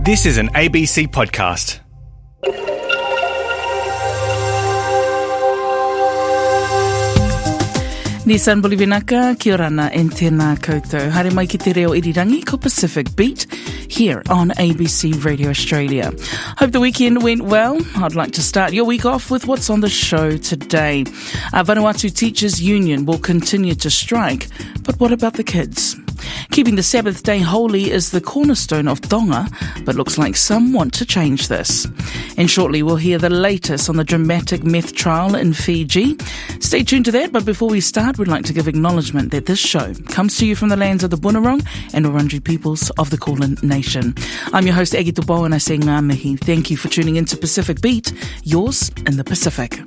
This is an ABC podcast. Nisan Bolivinaka, kia rana and tēnā koutou. Haere mai ki te reo irirangi ko Pacific Beat here on ABC Radio Australia. Hope the weekend went well. I'd like to start your week off with what's on the show today. Vanuatu Teachers Union will continue to strike, but what about the kids? Keeping the Sabbath day holy is the cornerstone of Tonga, but looks like some want to change this. And shortly we'll hear the latest on the dramatic meth trial in Fiji. Stay tuned to that, but before we start, we'd like to give acknowledgement that this show comes to you from the lands of the Bunurong and Wurundjeri peoples of the Kulin Nation. I'm your host, Agi Tupo, and I say ngā mihi. Thank you for tuning in to Pacific Beat, yours in the Pacific.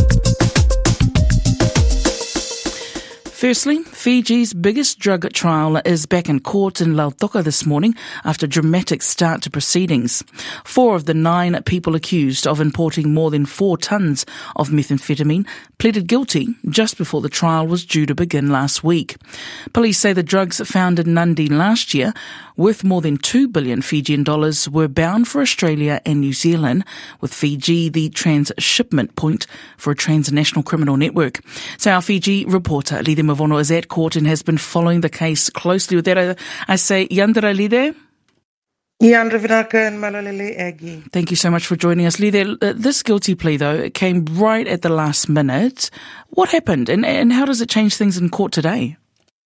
Firstly, Fiji's biggest drug trial is back in court in Lautoka this morning after a dramatic start to proceedings. 4 of the 9 people accused of importing more than 4 tons of methamphetamine pleaded guilty just before the trial was due to begin last week. Police say the drugs found in Nadi last year, worth more than 2 billion Fijian dollars, were bound for Australia and New Zealand, with Fiji the transshipment point for a transnational criminal network. So our Fiji reporter, Lide Mavono, is at court and has been following the case closely. With that, I say, Yandra Lide. Yandra Vinaka and Malalele Agi. Thank you so much for joining us. Lide, this guilty plea, though, it came right at the last minute. What happened and how does it change things in court today?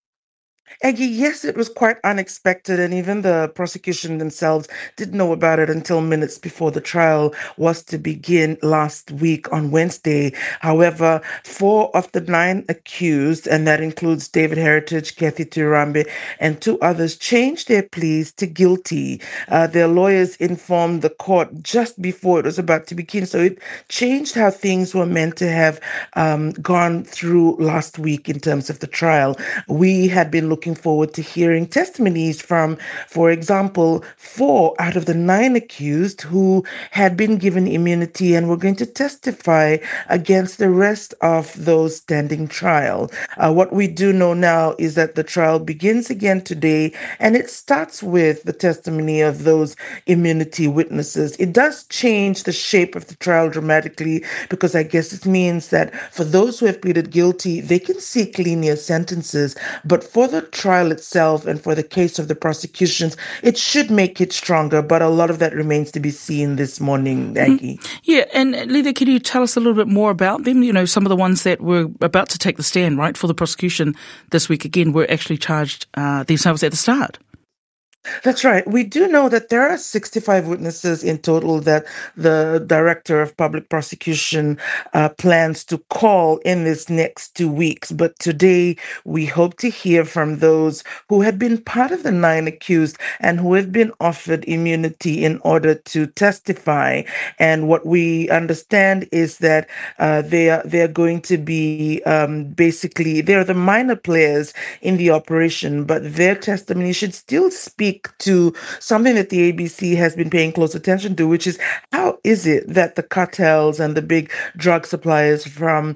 Aggie, yes, it was quite unexpected, and even the prosecution themselves didn't know about it until minutes before the trial was to begin last week on Wednesday. However, 4 of the 9 accused, and that includes David Heritage, Kathy Turambe, and 2 others, changed their pleas to guilty. Their lawyers informed the court just before it was about to begin, so it changed how things were meant to have gone through last week in terms of the trial. We had been looking forward to hearing testimonies from, for example, 4 out of the 9 accused who had been given immunity and were going to testify against the rest of those standing trial. What we do know now is that the trial begins again today, and it starts with the testimony of those immunity witnesses. It does change the shape of the trial dramatically, because I guess it means that for those who have pleaded guilty, they can seek lenient sentences, but for the trial itself and for the case of the prosecutions, it should make it stronger, but a lot of that remains to be seen this morning, Aggie. Yeah, and Lida, can you tell us a little bit more about them? You know, some of the ones that were about to take the stand, right, for the prosecution this week again were actually charged themselves at the start. That's right. We do know that there are 65 witnesses in total that the Director of Public Prosecution plans to call in this next 2 weeks. But today, we hope to hear from those who have been part of the 9 accused and who have been offered immunity in order to testify. And what we understand is that they are going to be basically, they're the minor players in the operation, but their testimony should still speak to something that the ABC has been paying close attention to, which is how is it that the cartels and the big drug suppliers from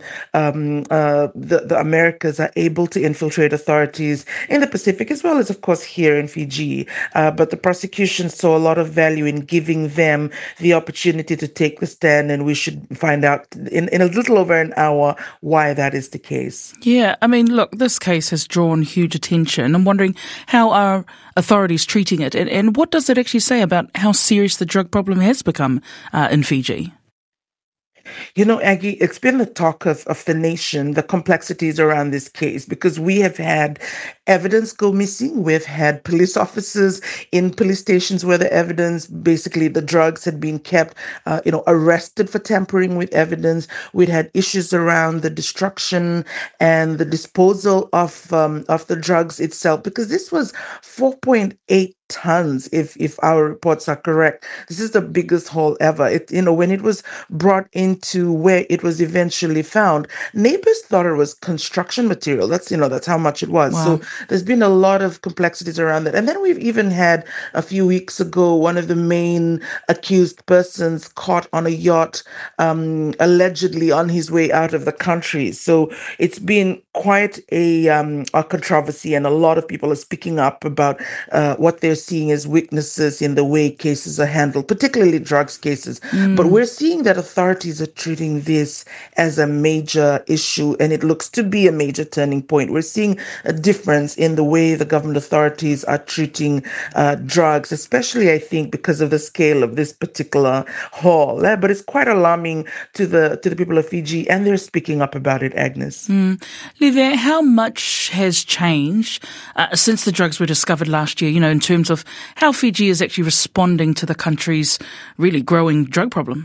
the Americas are able to infiltrate authorities in the Pacific, as well as, of course, here in Fiji. But the prosecution saw a lot of value in giving them the opportunity to take the stand, and we should find out in a little over an hour why that is the case. Yeah, I mean, look, this case has drawn huge attention. I'm wondering how our authorities treating it, and what does it actually say about how serious the drug problem has become in Fiji? You know, Aggie, it's been the talk of the nation, the complexities around this case, because we have had evidence go missing. We've had police officers in police stations where the evidence, basically the drugs had been kept, arrested for tampering with evidence. We'd had issues around the destruction and the disposal of the drugs itself, because this was 4.8 tons, if our reports are correct. This is the biggest haul ever. When it was brought into where it was eventually found, neighbors thought it was construction material. That's how much it was. Wow. So there's been a lot of complexities around that. And then we've even had a few weeks ago, one of the main accused persons caught on a yacht, allegedly on his way out of the country. So it's been quite a controversy, and a lot of people are speaking up about what they're seeing as weaknesses in the way cases are handled, particularly drugs cases. But we're seeing that authorities are treating this as a major issue, and it looks to be a major turning point. We're seeing a difference in the way the government authorities are treating drugs, especially, I think, because of the scale of this particular haul. But it's quite alarming to the people of Fiji, and they're speaking up about it, Agnes. Lide, how much has changed since the drugs were discovered last year, in terms of how Fiji is actually responding to the country's really growing drug problem?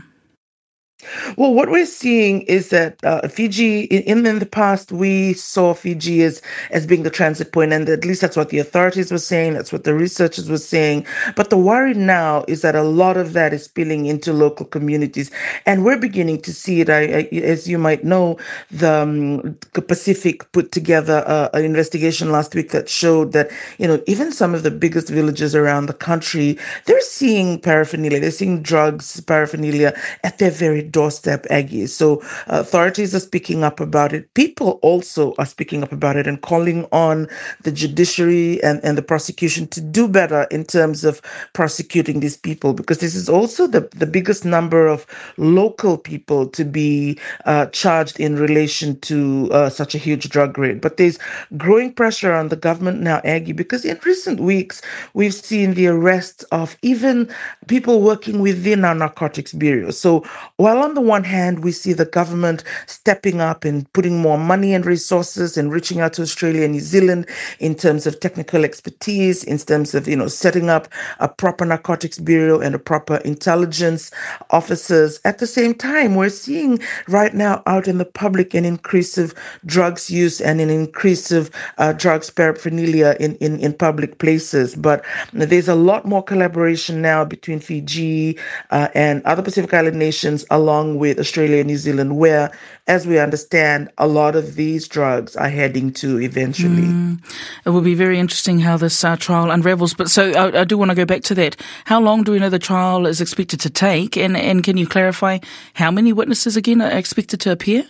Well, what we're seeing is that Fiji, in the past, we saw Fiji as being the transit point, and at least that's what the authorities were saying, that's what the researchers were saying. But the worry now is that a lot of that is spilling into local communities, and we're beginning to see it. As you might know, the Pacific put together an investigation last week that showed that, even some of the biggest villages around the country, they're seeing paraphernalia, they're seeing drugs, paraphernalia at their very doorstep, Aggie. So authorities are speaking up about it. People also are speaking up about it and calling on the judiciary and the prosecution to do better in terms of prosecuting these people, because this is also the biggest number of local people to be charged in relation to such a huge drug raid. But there's growing pressure on the government now, Aggie, because in recent weeks, we've seen the arrest of even people working within our narcotics bureau. So while on the one hand, we see the government stepping up and putting more money and resources and reaching out to Australia and New Zealand in terms of technical expertise, in terms of, setting up a proper narcotics bureau and a proper intelligence officers. At the same time, we're seeing right now out in the public an increase of drugs use and an increase of drugs paraphernalia in public places. But there's a lot more collaboration now between Fiji and other Pacific Island nations, along with Australia and New Zealand, where, as we understand, a lot of these drugs are heading to eventually. It will be very interesting how this trial unravels. But so I do want to go back to that. How long do we know the trial is expected to take? And can you clarify how many witnesses, again, are expected to appear?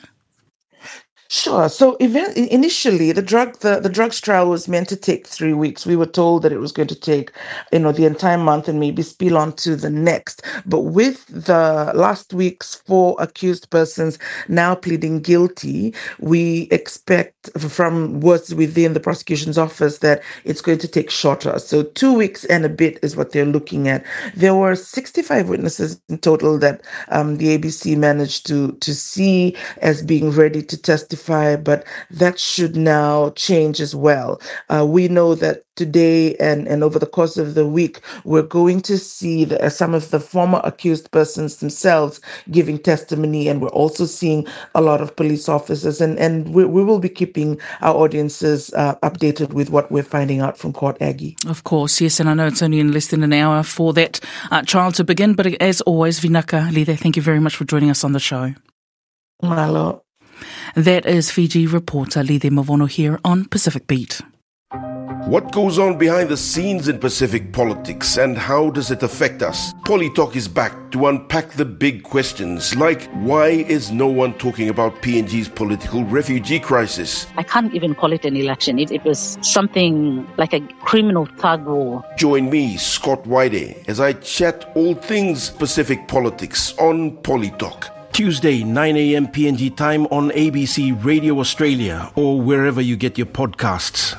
Sure. So initially, the drugs trial was meant to take 3 weeks. We were told that it was going to take, the entire month and maybe spill on to the next. But with the last week's 4 accused persons now pleading guilty, we expect from what's within the prosecution's office that it's going to take shorter. So 2 weeks and a bit is what they're looking at. There were 65 witnesses in total that the ABC managed to see as being ready to testify, but that should now change as well. We know that today and over the course of the week, we're going to see some of the former accused persons themselves giving testimony, and we're also seeing a lot of police officers, and we will be keeping our audiences updated with what we're finding out from court, Aggie. Of course, yes, and I know it's only in less than an hour for that trial to begin, but as always, Vinaka Lide, thank you very much for joining us on the show. Malo. That is Fiji reporter Lide Mavono here on Pacific Beat. What goes on behind the scenes in Pacific politics and how does it affect us? Polytalk is back to unpack the big questions like, why is no one talking about PNG's political refugee crisis? I can't even call it an election. It was something like a criminal thug war. Join me, Scott Whitey, as I chat all things Pacific politics on Polytalk. Tuesday, 9 a.m. PNG time on ABC Radio Australia or wherever you get your podcasts.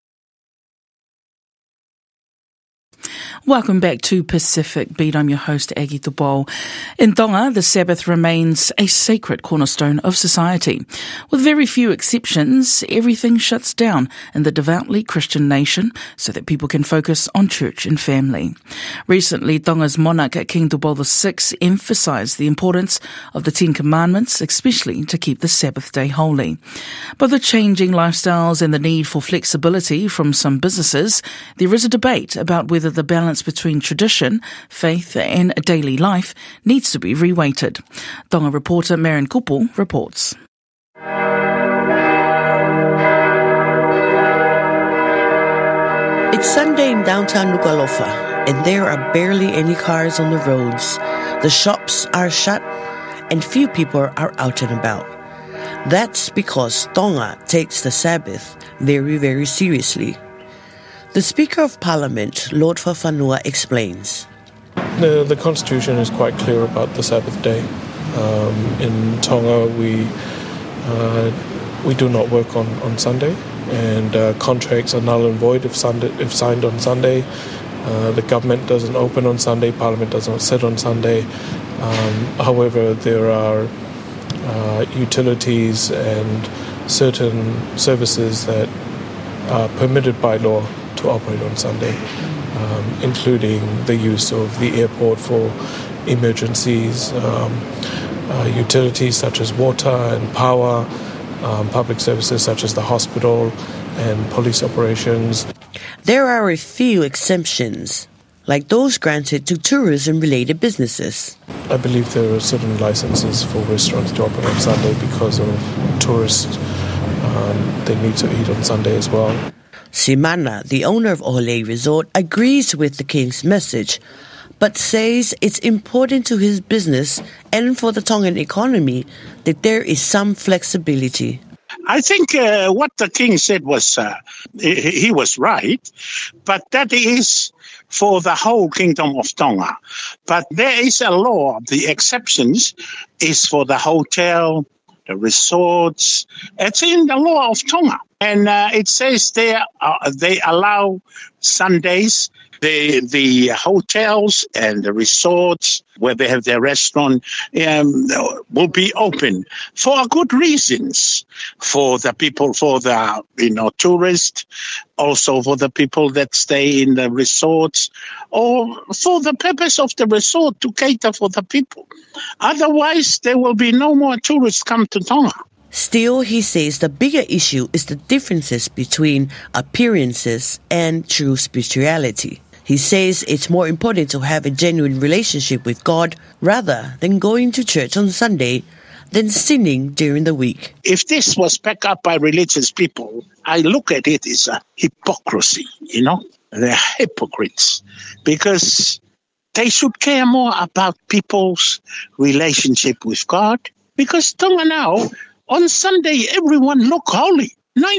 Welcome back to Pacific Beat. I'm your host, Aggie Tubol. In Tonga, the Sabbath remains a sacred cornerstone of society. With very few exceptions, everything shuts down in the devoutly Christian nation so that people can focus on church and family. Recently, Tonga's monarch, King Tubol VI, emphasised the importance of the Ten Commandments, especially to keep the Sabbath day holy. But the changing lifestyles and the need for flexibility from some businesses, there is a debate about whether the balance between tradition, faith and daily life needs to be reweighted. Tonga reporter Marian Kupu reports. It's Sunday in downtown Nuku'alofa, and there are barely any cars on the roads. The shops are shut, and few people are out and about. That's because Tonga takes the Sabbath very, very seriously. The Speaker of Parliament, Lord Fafanua, explains. The Constitution is quite clear about the Sabbath day. In Tonga, we do not work on Sunday, and contracts are null and void if signed on Sunday. The government doesn't open on Sunday, Parliament doesn't sit on Sunday. However, there are utilities and certain services that are permitted by law to operate on Sunday, including the use of the airport for emergencies, utilities such as water and power, public services such as the hospital and police operations. There are a few exemptions, like those granted to tourism-related businesses. I believe there are certain licenses for restaurants to operate on Sunday because of tourists. They need to eat on Sunday as well. Simana, the owner of Ohole Resort, agrees with the King's message, but says it's important to his business and for the Tongan economy that there is some flexibility. I think what the King said was, he was right, but that is for the whole Kingdom of Tonga. But there is a law, the exceptions is for the hotel, the resorts. It's in the law of Tonga. And it says they allow Sundays, the hotels and the resorts where they have their restaurant will be open for good reasons, for the people, for the tourists, also for the people that stay in the resorts, or for the purpose of the resort to cater for the people. Otherwise, there will be no more tourists come to Tonga. Still, he says the bigger issue is the differences between appearances and true spirituality. He says it's more important to have a genuine relationship with God rather than going to church on Sunday than sinning during the week. If this was backed up by religious people, I look at it as a hypocrisy, They're hypocrites because they should care more about people's relationship with God. Because Tonga now, on Sunday, everyone look holy,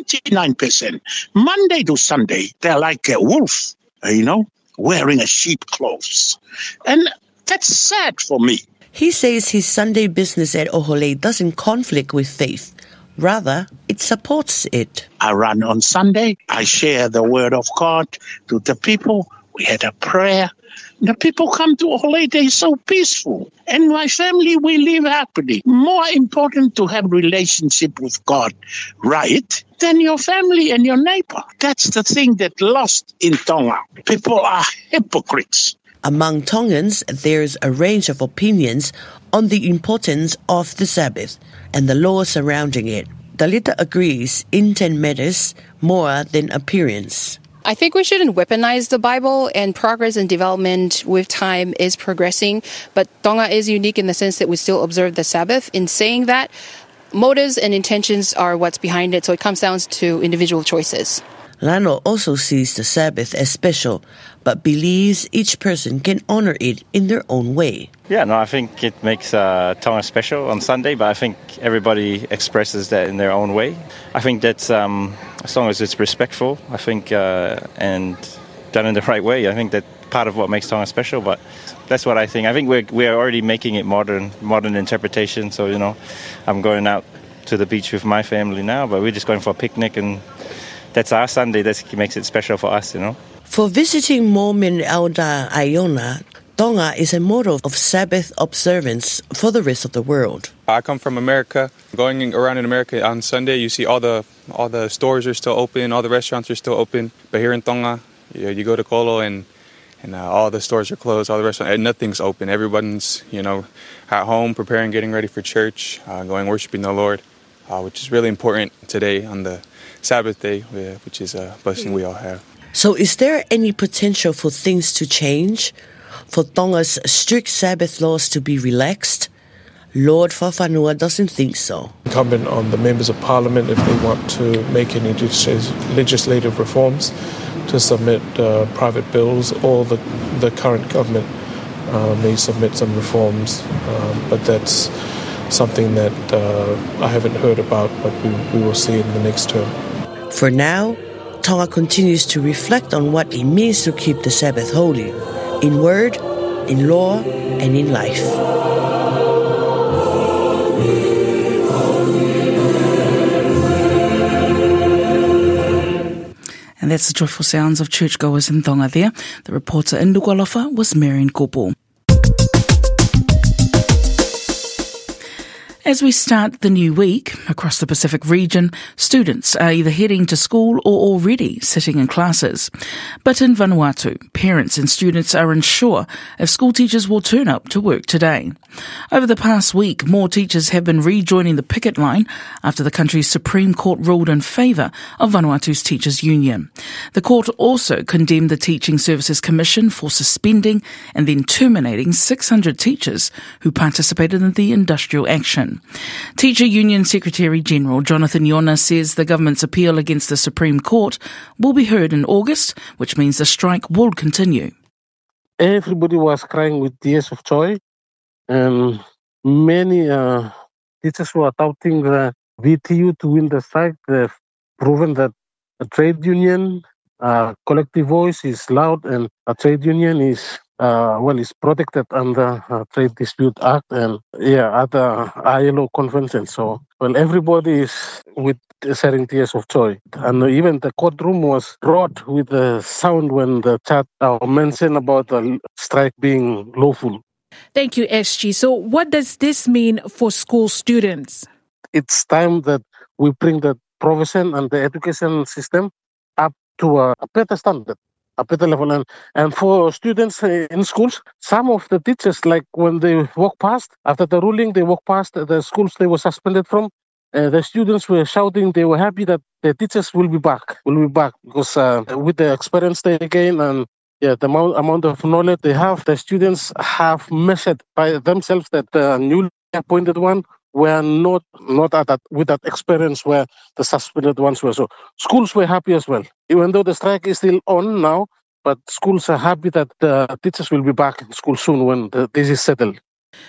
99%. Monday to Sunday, they're like a wolf, wearing a sheep clothes. And that's sad for me. He says his Sunday business at Ohole doesn't conflict with faith. Rather, it supports it. I run on Sunday. I share the word of God to the people. We had a prayer. The people come to Ohole, they're so peaceful. And my family, we live happily. More important to have relationship with God, right, than your family and your neighbor. That's the thing that lost in Tonga. People are hypocrites. Among Tongans, there's a range of opinions on the importance of the Sabbath and the law surrounding it. Dalita agrees intent matters more than appearance. I think we shouldn't weaponize the Bible, and progress and development with time is progressing. But Tonga is unique in the sense that we still observe the Sabbath. In saying that, motives and intentions are what's behind it, so it comes down to individual choices. Lano also sees the Sabbath as special, but believes each person can honor it in their own way. Yeah, no, I think it makes Tonga special on Sunday, but I think everybody expresses that in their own way. I think that's, as long as it's respectful, I think, and done in the right way, I think that's part of what makes Tonga special, but that's what I think. I think we're already making it modern interpretation, so, I'm going out to the beach with my family now, but we're just going for a picnic, and that's our Sunday. That makes it special for us, For visiting Mormon Elder Iona, Tonga is a model of Sabbath observance for the rest of the world. I come from America. Going around in America on Sunday, you see all the stores are still open, all the restaurants are still open. But here in Tonga, you go to Kolo and all the stores are closed, all the restaurants, and nothing's open. Everyone's, at home, preparing, getting ready for church, going worshiping the Lord, which is really important today on the Sabbath day, which is a blessing we all have. So is there any potential for things to change? For Tonga's strict Sabbath laws to be relaxed? Lord Fafanua doesn't think so. Incumbent on the members of Parliament, if they want to make any legislative reforms, to submit private bills, or the current government may submit some reforms, but that's something that I haven't heard about, but we will see in the next term. For now, Tonga continues to reflect on what it means to keep the Sabbath holy, in word, in law, and in life. And that's the joyful sounds of churchgoers in Tonga there. The reporter in Nuku'alofa was Marion Kopo. As we start the new week, across the Pacific region, students are either heading to school or already sitting in classes. But in Vanuatu, parents and students are unsure if school teachers will turn up to work today. Over the past week, more teachers have been rejoining the picket line after the country's Supreme Court ruled in favour of Vanuatu's Teachers Union. The court also condemned the Teaching Services Commission for suspending and then terminating 600 teachers who participated in the industrial action. Teacher Union Secretary-General Jonathan Iona says the government's appeal against the Supreme Court will be heard in August, which means the strike will continue. Everybody was crying with tears of joy, and many teachers were doubting the VTU to win the strike. They've proven that a trade union collective voice is loud, and a trade union is protected under Trade Dispute Act and other ILO conventions. So, everybody is sharing tears of joy. And even the courtroom was wrought with the sound when the chat mentioned about the strike being lawful. Thank you, SG. So what does this mean for school students? It's time that we bring the provision and the education system up to a better standard, a better level. And for students in schools, some of the teachers, like when they walk past, after the ruling, they walk past the schools they were suspended from, the students were shouting they were happy that the teachers will be back because with the experience they gain and the amount of knowledge they have, the students have measured by themselves that the newly appointed one were not with that experience where the suspended ones were. So schools were happy as well, even though the strike is still on now. But schools are happy that the teachers will be back in school soon when this is settled.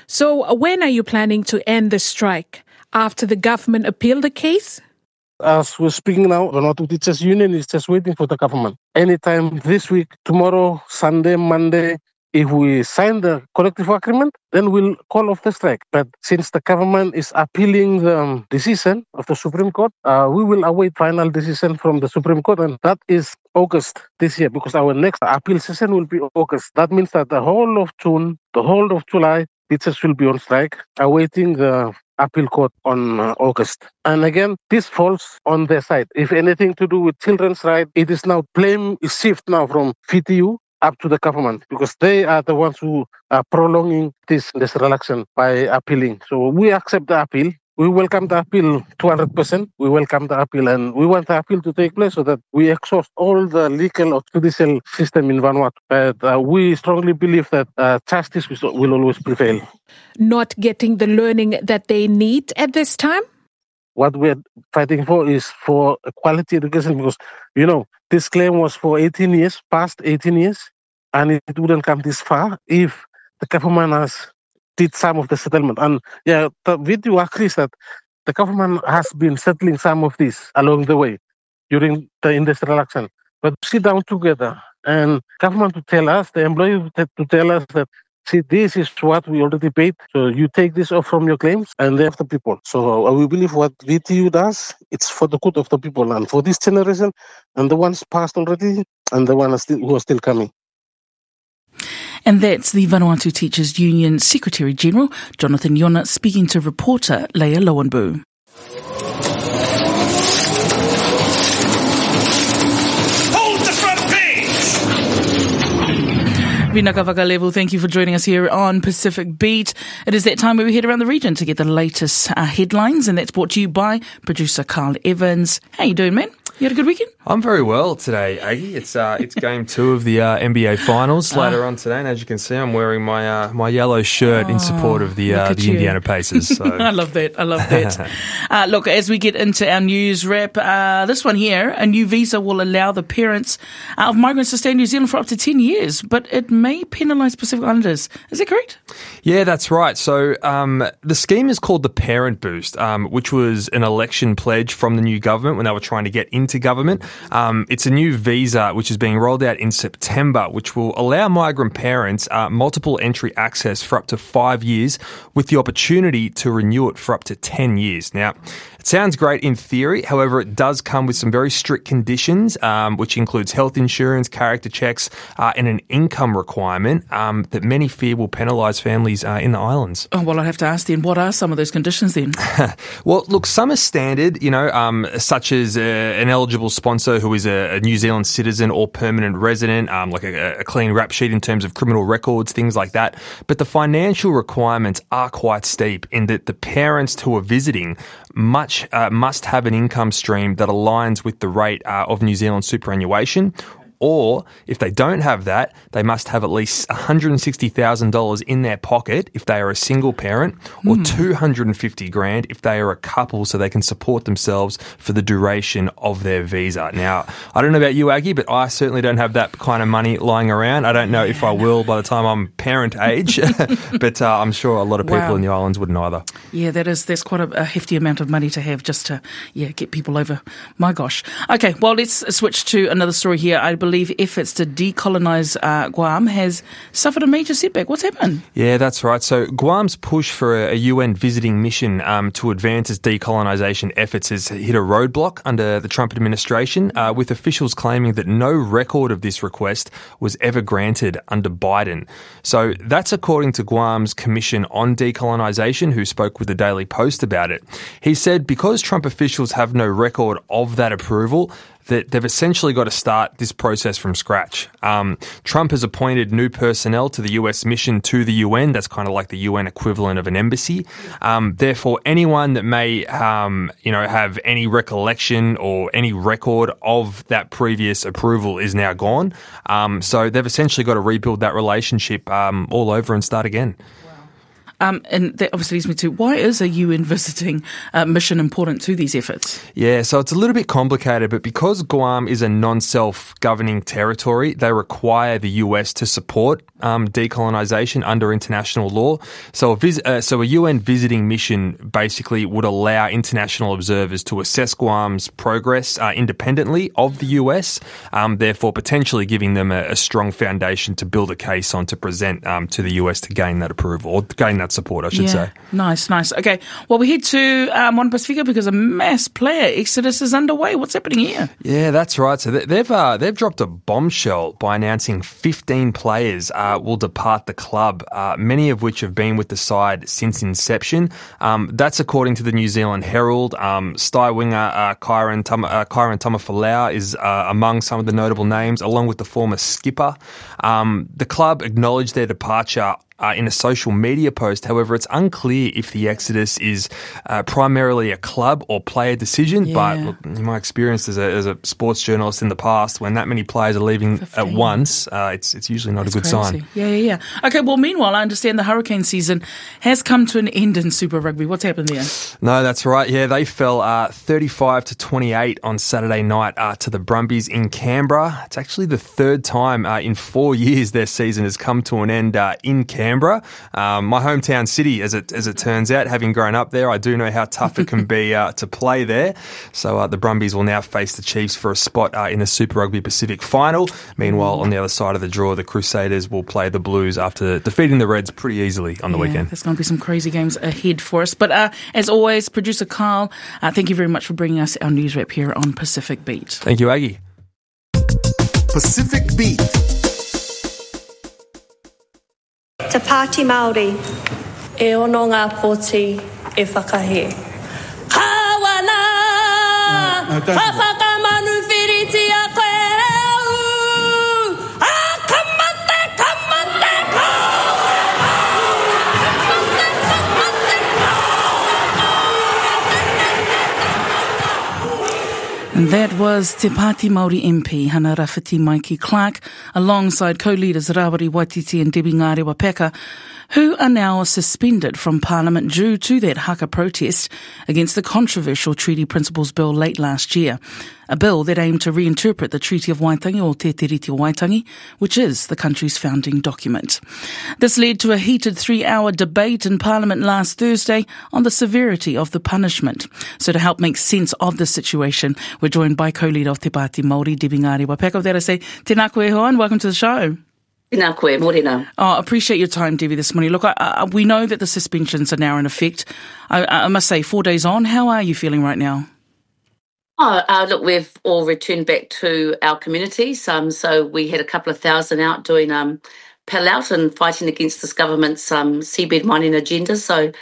So when are you planning to end the strike? After the government appealed the case? As we're speaking now, the Vanuatu Teachers Union is just waiting for the government. Anytime this week, tomorrow, Sunday, Monday, if we sign the collective agreement, then we'll call off the strike. But since the government is appealing the decision of the Supreme Court, we will await final decision from the Supreme Court, and that is August this year, because our next appeal session will be August. That means that the whole of June, the whole of July, teachers will be on strike, awaiting the appeal court on August. And again, this falls on their side. If anything to do with children's rights, it is now blame is shift now from VTU up to the government, because they are the ones who are prolonging this relaxation by appealing. So we accept the appeal. We welcome the appeal 200%. We welcome the appeal, and we want the appeal to take place so that we exhaust all the legal or judicial system in Vanuatu. But we strongly believe that justice will always prevail. Not getting the learning that they need at this time? What we're fighting for is for a quality education, because, this claim was for 18 years, past 18 years, and it wouldn't come this far if the government did some of the settlement. And the VTU agrees that the government has been settling some of this along the way during the industrial action. But sit down together and government to tell us, the employee to tell us that, see, this is what we already paid, so you take this off from your claims and they have the people. So we believe what VTU does, it's for the good of the people and for this generation and the ones passed already and the ones who are still coming. And that's the Vanuatu Teachers Union Secretary-General, Jonathan Iona, speaking to reporter Leah Lowenbu. Hold the front page! Vinaka Vakalevu, thank you for joining us here on Pacific Beat. It is that time where we head around the region to get the latest headlines, and that's brought to you by producer Carl Evans. How you doing, man? You had a good weekend? I'm very well today, Aggie. It's game 2 of the NBA Finals later on today, and as you can see, I'm wearing my yellow shirt in support of the Indiana Pacers. So. I love that. Look, as we get into our news wrap, this one here, a new visa will allow the parents of migrants to stay in New Zealand for up to 10 years, but it may penalise Pacific Islanders. Is that correct? Yeah, that's right. So the scheme is called the Parent Boost, which was an election pledge from the new government when they were trying to get into into government. It's a new visa which is being rolled out in September, which will allow migrant parents multiple entry access for up to 5 years with the opportunity to renew it for up to 10 years. Now, it sounds great in theory. However, it does come with some very strict conditions, which includes health insurance, character checks, and an income requirement that many fear will penalise families in the islands. Oh, well, I have to ask then, what are some of those conditions then? Well, look, some are standard, such as an eligible sponsor who is a New Zealand citizen or permanent resident, like a clean rap sheet in terms of criminal records, things like that. But the financial requirements are quite steep in that the parents who are visiting must have an income stream that aligns with the rate of New Zealand superannuation. Or if they don't have that, they must have at least $160,000 in their pocket if they are a single parent, or $250,000 if they are a couple, so they can support themselves for the duration of their visa. Now, I don't know about you, Aggie, but I certainly don't have that kind of money lying around. I don't know if I will by the time I'm parent age, but I'm sure a lot of people in the islands wouldn't either. Yeah, that's quite a hefty amount of money to have just to get people over. My gosh. Okay, well, let's switch to another story here. I believe efforts to decolonise Guam has suffered a major setback. What's happened? Yeah, that's right. So Guam's push for a UN visiting mission to advance its decolonisation efforts has hit a roadblock under the Trump administration, with officials claiming that no record of this request was ever granted under Biden. So that's according to Guam's Commission on Decolonisation, who spoke with the Daily Post about it. He said because Trump officials have no record of that approval, that they've essentially got to start this process from scratch. Trump has appointed new personnel to the US mission to the UN. That's kind of like the UN equivalent of an embassy. Therefore, anyone that may, have any recollection or any record of that previous approval is now gone. So they've essentially got to rebuild that relationship all over and start again. And that obviously leads me to, why is a UN visiting mission important to these efforts? Yeah, so it's a little bit complicated, but because Guam is a non-self-governing territory, they require the US to support decolonisation under international law. So a UN visiting mission basically would allow international observers to assess Guam's progress independently of the US, therefore potentially giving them a strong foundation to build a case on to present to the US to gain that approval, or gain that support, I should say. Nice. Okay, well, we head to One Pacifica because a mass player exodus is underway. What's happening here? Yeah, that's right. So they've dropped a bombshell by announcing 15 players will depart the club, many of which have been with the side since inception. That's according to the New Zealand Herald. Sty winger Kyron Tamafalau is among some of the notable names, along with the former skipper. The club acknowledged their departure in a social media post. However, it's unclear if the exodus is primarily a club or player decision. But look, in my experience as a sports journalist in the past, when that many players are leaving at once, it's usually not a good sign. Yeah. Okay, well, meanwhile, I understand the hurricane season has come to an end in Super Rugby. What's happened there? No, that's right. Yeah, they fell 35-28 on Saturday night to the Brumbies in Canberra. It's actually the third time in 4 years their season has come to an end in Canberra. My hometown city, as it turns out, having grown up there, I do know how tough it can be to play there. So the Brumbies will now face the Chiefs for a spot in the Super Rugby Pacific final. Meanwhile, on the other side of the draw, the Crusaders will play the Blues after defeating the Reds pretty easily on the weekend. There's going to be some crazy games ahead for us. But as always, producer Carl, thank you very much for bringing us our news wrap here on Pacific Beat. Thank you, Aggie. Pacific Beat. Te Pāti Māori, e ono ngā pōti e whakahe. Kawana, ka whakamanu whiriti a koe au. Kamate, And that was Te Pāti Māori MP Hana Rafiti Maiki Clark alongside co-leaders Rawari Waititi and Debbie Ngārewa-Peka, who are now suspended from Parliament due to that haka protest against the controversial Treaty Principles Bill late last year. A bill that aimed to reinterpret the Treaty of Waitangi, or Te Tiriti o Waitangi, which is the country's founding document. This led to a heated 3-hour debate in Parliament last Thursday on the severity of the punishment. So to help make sense of the situation, we're joined by co-leader of Te Pāti Māori, Debbie Ngarewa. Pēkau there to say, tēnā koe hoa, and welcome to the show. Tēnā koe, mōrena. Oh, appreciate your time, Debbie, this morning. Look, we know that the suspensions are now in effect. I must say, 4 days on, how are you feeling right now? Look, we've all returned back to our communities. So we had a couple of thousand out doing paddle out and fighting against this government's seabed mining agenda. So,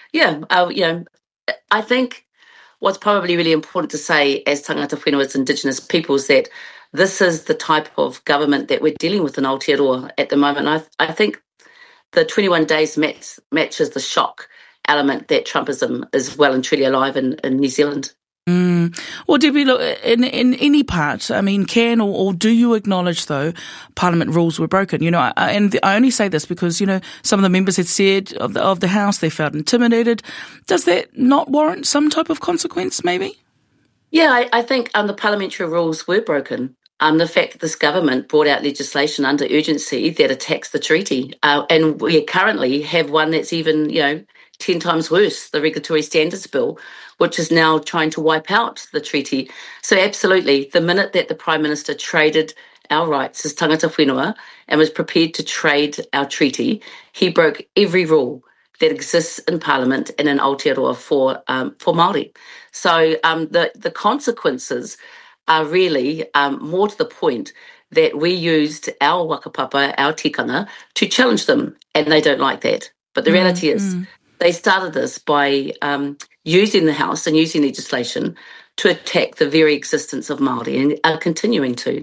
I think what's probably really important to say as tangata whenua, as Indigenous peoples, that this is the type of government that we're dealing with in Aotearoa at the moment. I think the 21 days matches the shock element that Trumpism is well and truly alive in New Zealand. Well, Debbie, look, in any part, I mean, can or do you acknowledge, though, Parliament rules were broken? You know, and I only say this because, you know, some of the members had said of the House they felt intimidated. Does that not warrant some type of consequence, maybe? Yeah, I think the parliamentary rules were broken. The fact that this government brought out legislation under urgency that attacks the treaty. And we currently have one that's even, 10 times worse, the Regulatory Standards Bill, which is now trying to wipe out the treaty. So absolutely, the minute that the Prime Minister traded our rights as tangata whenua and was prepared to trade our treaty, he broke every rule that exists in Parliament and in Aotearoa for Māori. So the consequences are really more to the point that we used our wakapapa, our tikanga, to challenge them, and they don't like that. But the reality is they started this by using the House and using legislation to attack the very existence of Māori, and are continuing to.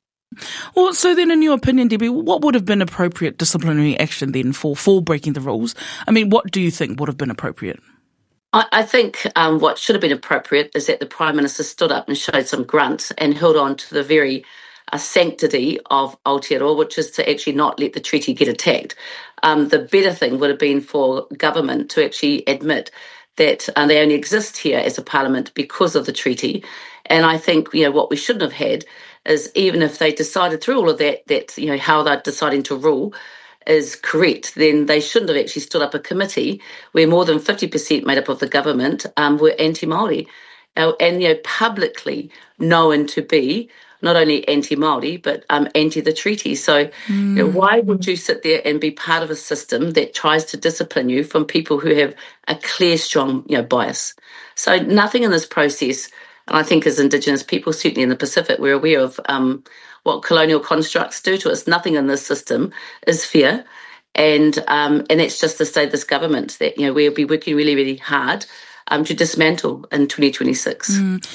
Well, so then in your opinion, Debbie, what would have been appropriate disciplinary action then for breaking the rules? I mean, what do you think would have been appropriate? I think what should have been appropriate is that the Prime Minister stood up and showed some grunt and held on to the very sanctity of Aotearoa, which is to actually not let the treaty get attacked. The better thing would have been for government to actually admit that they only exist here as a parliament because of the treaty. And I think, what we shouldn't have had is, even if they decided through all of that, how they're deciding to rule is correct, then they shouldn't have actually stood up a committee where more than 50% made up of the government were anti-Māori. And, publicly known to be not only anti-Māori, but anti the treaty. So why would you sit there and be part of a system that tries to discipline you from people who have a clear, strong, bias? So nothing in this process, and I think as Indigenous people, certainly in the Pacific, we're aware of what colonial constructs do to us. Nothing in this system is fair. And it's just to say this government that, we'll be working really, really hard to dismantle in 2026.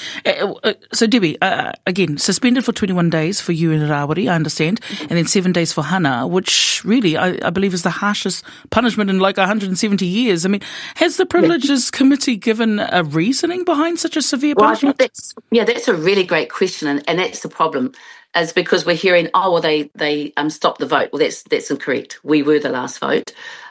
So, Debbie, again, suspended for 21 days for you in Rawiri, I understand, and then 7 days for Hana, which really, I believe, is the harshest punishment in like 170 years. I mean, has the Privileges Committee given a reasoning behind such a severe punishment? That's a really great question, and that's the problem, is because we're hearing, they stopped the vote. Well, that's incorrect. We were the last vote.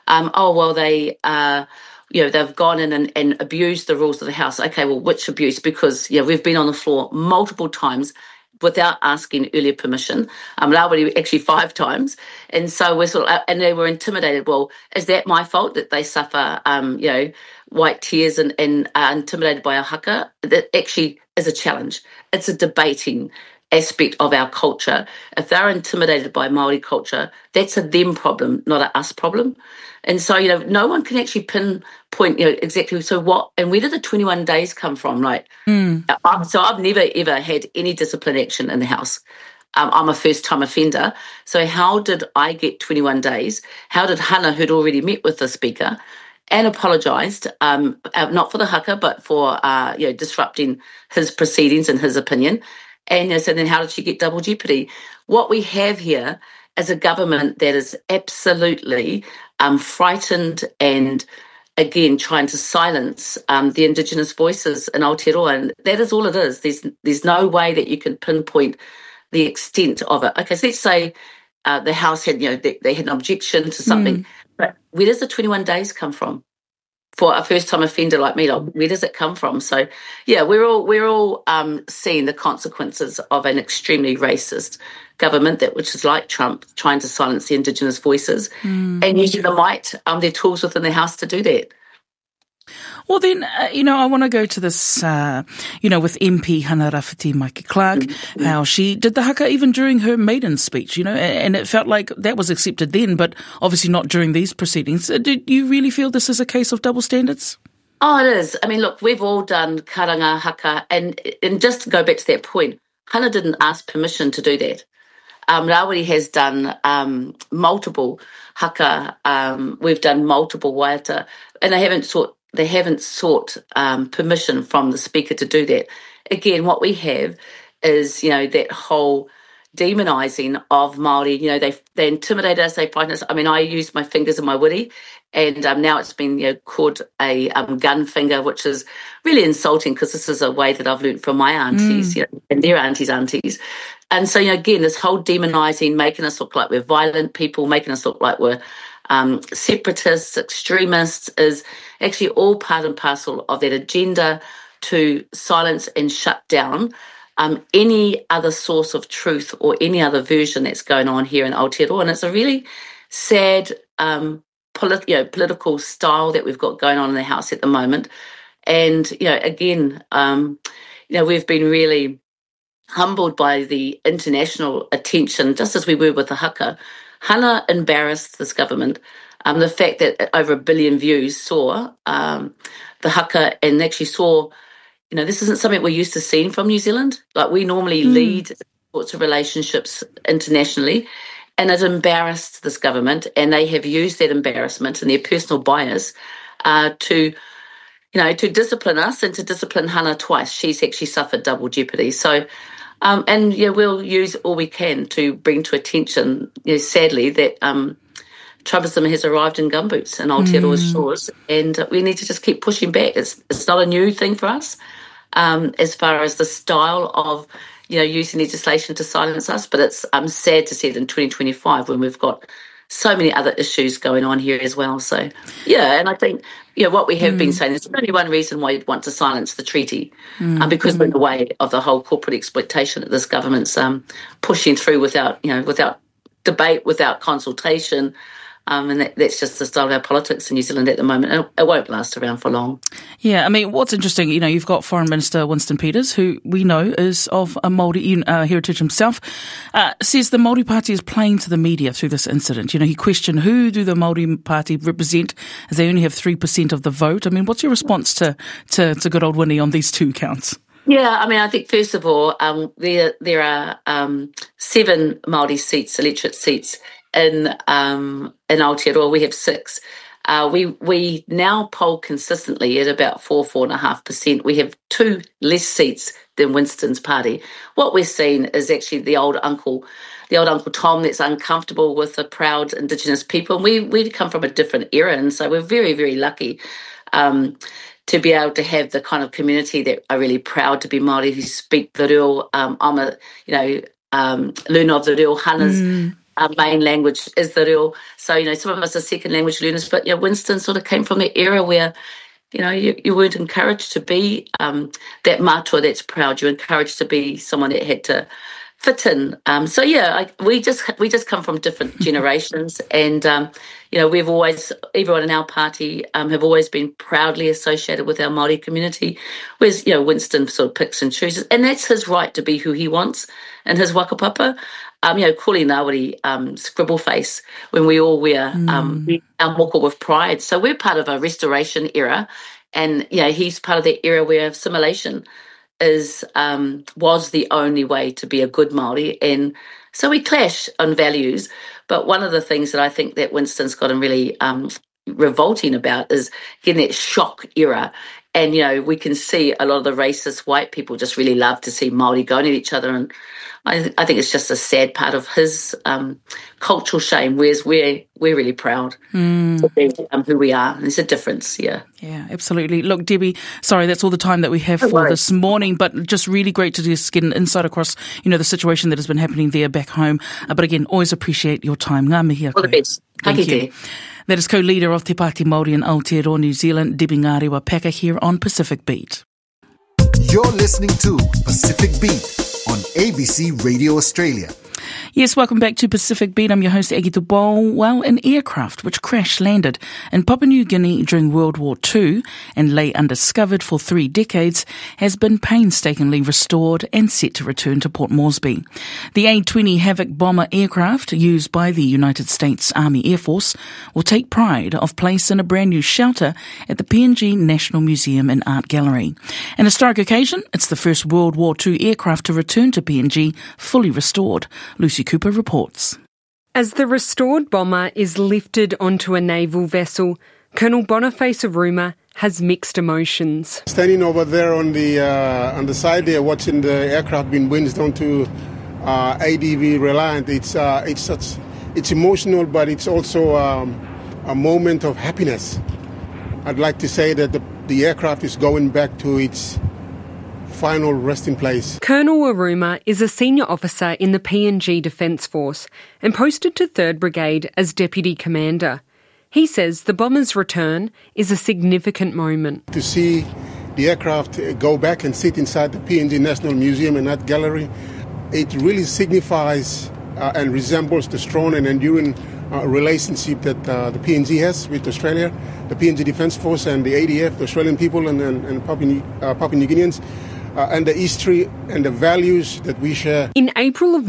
They've gone in and abused the rules of the House. Okay, well, which abuse? Because, we've been on the floor multiple times without asking earlier permission. Rawiri actually 5 times. And so we're and they were intimidated. Well, is that my fault that they suffer, white tears and are intimidated by our haka? That actually is a challenge. It's a debating aspect of our culture. If they're intimidated by Māori culture, that's a them problem, not a us problem. And so, no one can actually pinpoint, exactly. So what, and where did the 21 days come from? Right. So I've never, ever had any discipline action in the House. I'm a first-time offender. So how did I get 21 days? How did Hana, who'd already met with the Speaker and apologised, not for the haka, but for, disrupting his proceedings and his opinion? And so then how did she get double jeopardy? What we have here is a government that is absolutely frightened and, again, trying to silence the Indigenous voices in Aotearoa. And that is all it is. There's no way that you can pinpoint the extent of it. Okay, so let's say the House had, they had an objection to something. But where does the 21 days come from? For a first-time offender like me, where does it come from? So, we're all seeing the consequences of an extremely racist government which is like Trump, trying to silence the Indigenous voices and using the might, their tools within the House to do that. Well, then, I want to go to this, with MP Hana Rafiti Maiki Clark, how she did the haka even during her maiden speech, and it felt like that was accepted then, but obviously not during these proceedings. Do you really feel this is a case of double standards? Oh, it is. I mean, look, we've all done karanga haka, and just to go back to that point, Hana didn't ask permission to do that. Rawiri has done multiple haka. We've done multiple waiata, and they haven't sought permission from the speaker to do that. Again, what we have is that whole demonising of Māori. They intimidate us, they frighten us. I mean, I use my fingers in my wiri, and now it's been called a gun finger, which is really insulting because this is a way that I've learned from my aunties, and their aunties. And so, again, this whole demonising, making us look like we're violent people, making us look like we're separatists, extremists, is actually all part and parcel of that agenda to silence and shut down any other source of truth or any other version that's going on here in Aotearoa. And it's a really sad political style that we've got going on in the House at the moment. And, again, we've been really humbled by the international attention, just as we were with the haka. Hana embarrassed this government. The fact that over 1 billion views saw the haka and actually saw, this isn't something we're used to seeing from New Zealand. Like, we normally lead sorts of relationships internationally, and it embarrassed this government, and they have used that embarrassment and their personal bias to discipline us and to discipline Hana twice. She's actually suffered double jeopardy. So, we'll use all we can to bring to attention, sadly, that Trumpism has arrived in gumboots in Aotearoa's shores, and we need to just keep pushing back. It's not a new thing for us as far as the style of, using legislation to silence us, but it's sad to see it in 2025 when we've got so many other issues going on here as well. So, and I think, what we have been saying, there's only one reason why you'd want to silence the treaty, because we're in the way of the whole corporate exploitation that this government's pushing through without debate, without consultation. And that's just the style of our politics in New Zealand at the moment. And it won't last around for long. Yeah, I mean, what's interesting, you've got Foreign Minister Winston Peters, who we know is of a Māori heritage himself, says the Māori Party is playing to the media through this incident. He questioned who do the Māori Party represent, as they only have 3% of the vote. I mean, what's your response to good old Winnie on these two counts? Yeah, I mean, I think first of all, there are 7 Māori seats, electorate seats, in Aotearoa. We have 6. We now poll consistently at about 4.5%. We have 2 less seats than Winston's party. What we're seeing is actually the old Uncle Tom that's uncomfortable with the proud Indigenous people. And we come from a different era, and so we're very, very lucky to be able to have the kind of community that are really proud to be Māori, who speak the reo. I'm a learner of the reo. Hana's our main language is the reo. So, some of us are second language learners, but Winston sort of came from the era where, you weren't encouraged to be that matua that's proud. You're encouraged to be someone that had to fit in. We just come from different generations, and we've always, everyone in our party have always been proudly associated with our Māori community. Whereas Winston sort of picks and chooses, and that's his right to be who he wants in his whakapapa. Calling Rawiri scribble face when we all wear our moko with pride. So we're part of a restoration era, and he's part of the era where assimilation was the only way to be a good Māori, and so we clash on values. But one of the things that I think that Winston's gotten really revolting about is getting that shock era. And, we can see a lot of the racist white people just really love to see Māori going at each other. And I think it's just a sad part of his cultural shame, whereas we're really proud to be who we are. There's a difference, yeah. Yeah, absolutely. Look, Debbie, sorry, that's all the time that we have for this morning, but just really great to just get an insight across, the situation that has been happening there back home. But again, always appreciate your time. Ngā mihi a koe. All the best. Thank you. That is co-leader of Te Pāti Māori in Aotearoa, New Zealand, Debbie Ngarewa Peka here on Pacific Beat. You're listening to Pacific Beat on ABC Radio Australia. Yes, welcome back to Pacific Beat. I'm your host, Aggie Tubol. Well, an aircraft which crash-landed in Papua New Guinea during World War II and lay undiscovered for 3 decades has been painstakingly restored and set to return to Port Moresby. The A-20 Havoc bomber aircraft used by the United States Army Air Force will take pride of place in a brand new shelter at the PNG National Museum and Art Gallery. An historic occasion, it's the first World War II aircraft to return to PNG fully restored. Lucy Cooper reports. As the restored bomber is lifted onto a naval vessel, Colonel Boniface Aruma has mixed emotions. Standing over there on the side there, watching the aircraft being winched onto ADV Reliant, it's emotional, but it's also a moment of happiness. I'd like to say that the aircraft is going back to its final resting place. Colonel Aruma is a senior officer in the PNG Defence Force and posted to 3rd Brigade as Deputy Commander. He says the bomber's return is a significant moment. To see the aircraft go back and sit inside the PNG National Museum and Art Gallery, it really signifies and resembles the strong and enduring relationship that the PNG has with Australia, the PNG Defence Force and the ADF, the Australian people and Papua New Guineans. And the history and the values that we share. In April of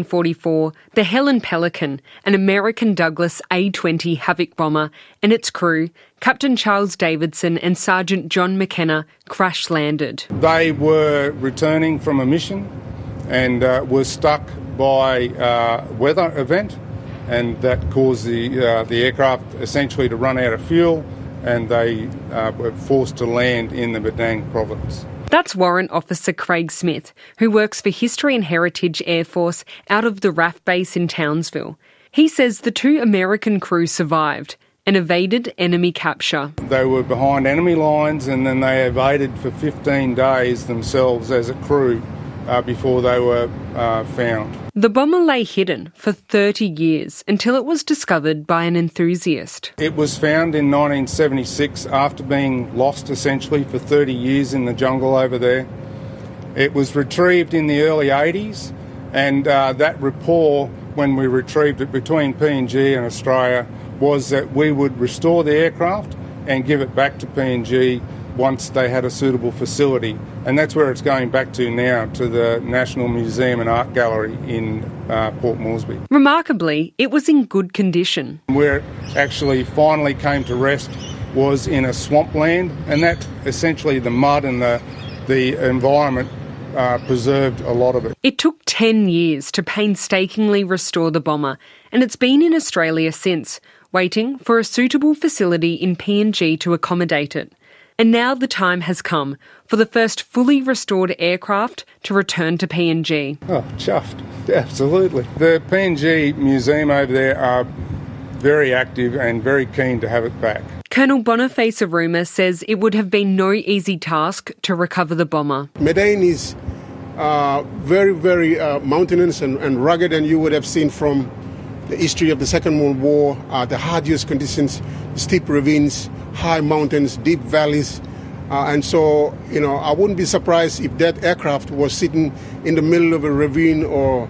1944, the Helen Pelican, an American Douglas A-20 Havoc bomber, and its crew, Captain Charles Davidson and Sergeant John McKenna, crash-landed. They were returning from a mission and were stuck by a weather event, and that caused the aircraft essentially to run out of fuel, and they were forced to land in the Madang province. That's Warrant Officer Craig Smith, who works for History and Heritage Air Force out of the RAF base in Townsville. He says the 2 American crew survived and evaded enemy capture. They were behind enemy lines and then they evaded for 15 days themselves as a crew before they were found. The bomber lay hidden for 30 years until it was discovered by an enthusiast. It was found in 1976 after being lost essentially for 30 years in the jungle over there. It was retrieved in the early 80s, and that rapport when we retrieved it between PNG and Australia was that we would restore the aircraft and give it back to PNG once they had a suitable facility. And that's where it's going back to now, to the National Museum and Art Gallery in Port Moresby. Remarkably, it was in good condition. Where it actually finally came to rest was in a swampland, and that essentially the mud and the environment preserved a lot of it. It took 10 years to painstakingly restore the bomber, and it's been in Australia since, waiting for a suitable facility in PNG to accommodate it. And now the time has come for the first fully restored aircraft to return to PNG. Oh, chuffed. Absolutely. The PNG Museum over there are very active and very keen to have it back. Colonel Boniface Aruma says it would have been no easy task to recover the bomber. Madang is very, very mountainous and rugged, and you would have seen from the history of the Second World War, the hard-use conditions, steep ravines, high mountains, deep valleys. And so, I wouldn't be surprised if that aircraft was sitting in the middle of a ravine or,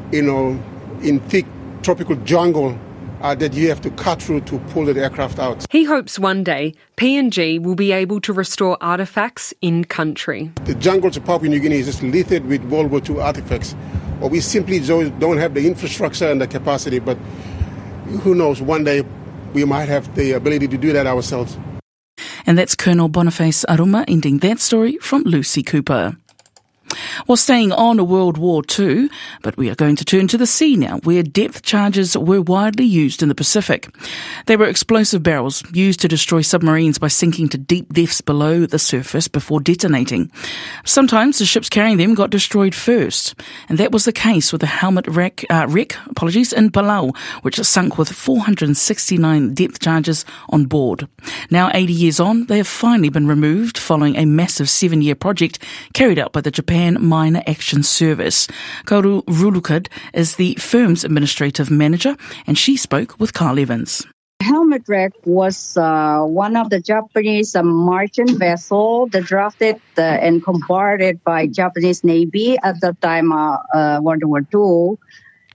in thick tropical jungle that you have to cut through to pull that aircraft out. He hopes one day PNG will be able to restore artefacts in country. The jungles of Papua New Guinea is just littered with World War II artefacts. Or we simply don't have the infrastructure and the capacity, but who knows, one day we might have the ability to do that ourselves. And that's Colonel Boniface Aruma ending that story from Lucy Cooper. Well, staying on World War II, but we are going to turn to the sea now, where depth charges were widely used in the Pacific. They were explosive barrels used to destroy submarines by sinking to deep depths below the surface before detonating. Sometimes the ships carrying them got destroyed first, and that was the case with the Helmet wreck in Palau, which sunk with 469 depth charges on board. Now, 80 years on, they have finally been removed following a massive 7-year project carried out by the Japan Minor Action Service. Kauru Rulukad is the firm's administrative manager, and she spoke with Carl Evans. Helmet wreck was one of the Japanese merchant vessel that drafted and bombarded by Japanese Navy at the time World War II.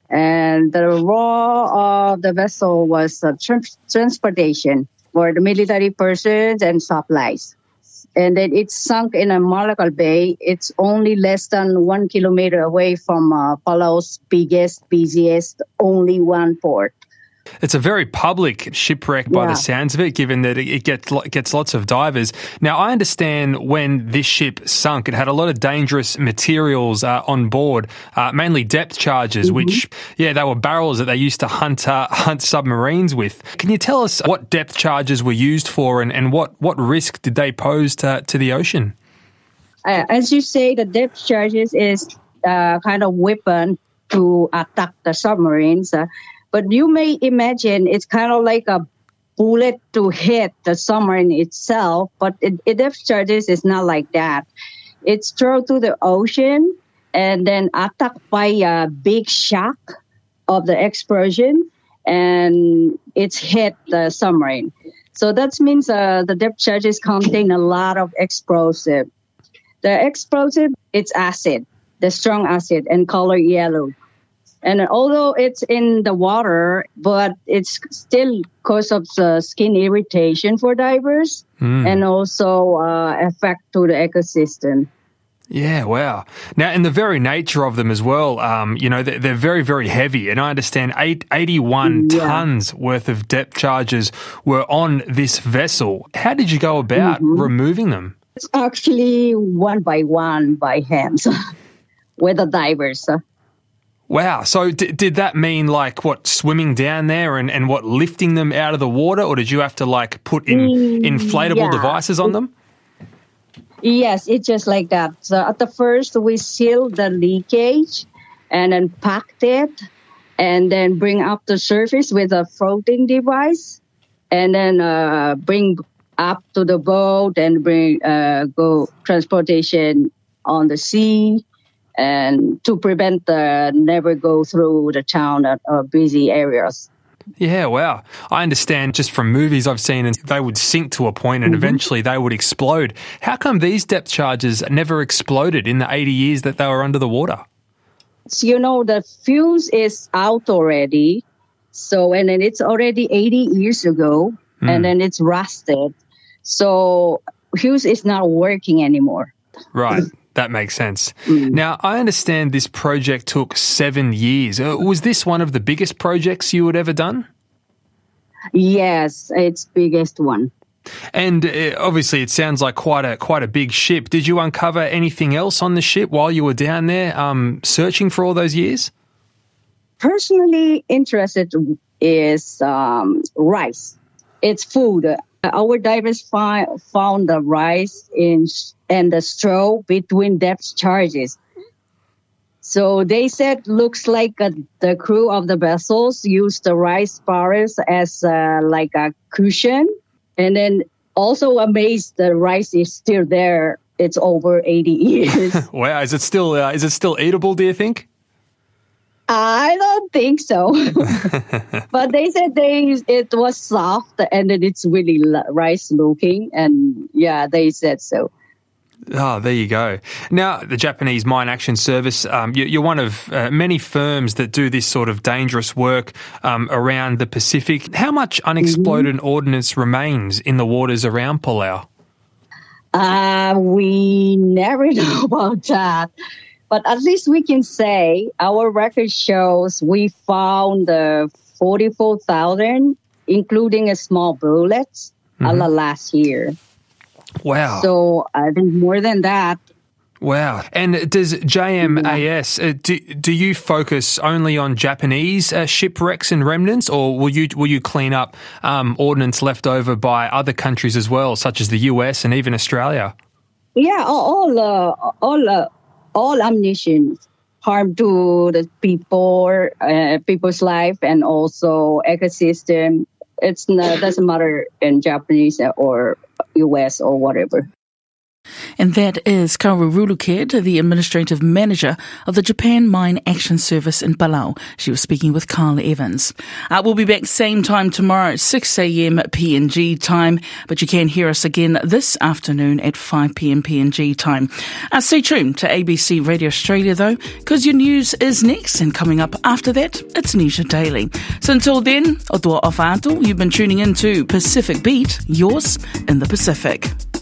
And the role of the vessel was transportation for the military persons and supplies. And then it sunk in a Malacca Bay. It's only less than 1 kilometer away from Palau's biggest, busiest, only one port. It's a very public shipwreck by the sounds of it, given that it gets lots of divers. Now, I understand when this ship sunk, it had a lot of dangerous materials on board, mainly depth charges, which, they were barrels that they used to hunt submarines with. Can you tell us what depth charges were used for and what risk did they pose to the ocean? As you say, the depth charges is kind of weapon to attack the submarines. But you may imagine it's kind of like a bullet to hit the submarine itself, but depth charges is not like that. It's thrown to the ocean and then attacked by a big shock of the explosion, and it's hit the submarine. So that means the depth charges contain a lot of explosive. The explosive, it's acid, the strong acid, and color yellow. And although it's in the water, but it's still cause of the skin irritation for divers and also effect to the ecosystem. Yeah, wow. Now, and the very nature of them as well, they're very, very heavy. And I understand 81 tons worth of depth charges were on this vessel. How did you go about removing them? It's actually one by hands with the divers. Wow. So did that mean swimming down there and lifting them out of the water, or did you have to put in inflatable devices on them? Yes, it's just like that. So at the first we sealed the leakage and then packed it and then bring up the surface with a floating device and then bring up to the boat and go transportation on the sea. And to prevent never go through the town or busy areas. Yeah, wow. I understand just from movies I've seen, and they would sink to a point and eventually they would explode. How come these depth charges never exploded in the 80 years that they were under the water? So, the fuse is out already. So, and then it's already 80 years ago, and then it's rusted. So, fuse is not working anymore. Right. That makes sense. Now, I understand this project took 7 years. Was this one of the biggest projects you had ever done? Yes, it's biggest one. And obviously, it sounds like quite a big ship. Did you uncover anything else on the ship while you were down there searching for all those years? Personally interested is rice. It's food. Our divers found the rice and the straw between depth charges. So they said looks like the crew of the vessels used the rice barrels as like a cushion. And then also amazed the rice is still there. It's over 80 years. Wow, is it still eatable, do you think? I don't think so. But they said it was soft and then it's really rice looking. And they said so. Oh, there you go. Now, the Japanese Mine Action Service, you're one of many firms that do this sort of dangerous work around the Pacific. How much unexploded ordnance remains in the waters around Palau? We never know about that. But at least we can say our record shows we found 44,000, including a small bullets, last year. Wow. So I think more than that. Wow. And does JMAS, do you focus only on Japanese shipwrecks and remnants, or will you clean up ordnance left over by other countries as well, such as the US and even Australia? Yeah, all ammunition harm to the people's life and also ecosystem. Doesn't matter in Japanese or US or whatever. And that is Kauru Ruluked, the Administrative Manager of the Japan Mine Action Service in Palau. She was speaking with Carl Evans. We'll be back same time tomorrow, 6 a.m. PNG time, but you can hear us again this afternoon at 5 p.m. PNG time. Stay tuned to ABC Radio Australia though, because your news is next, and coming up after that, it's Nisha Daily. So until then, o tua o whātu, you've been tuning in to Pacific Beat, yours in the Pacific.